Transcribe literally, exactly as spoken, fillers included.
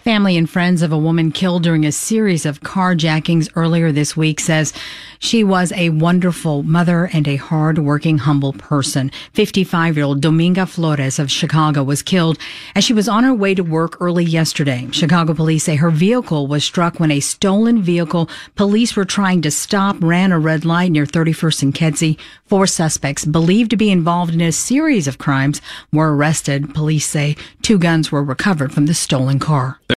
Family and friends of a woman killed during a series of carjackings earlier this week says she was a wonderful mother and a hard-working, humble person. fifty-five-year-old Dominga Flores of Chicago was killed as she was on her way to work early yesterday. Chicago police say her vehicle was struck when a stolen vehicle police were trying to stop ran a red light near thirty-first and Kedzie. Four suspects believed to be involved in a series of crimes were arrested. Police say two guns were recovered from the stolen car.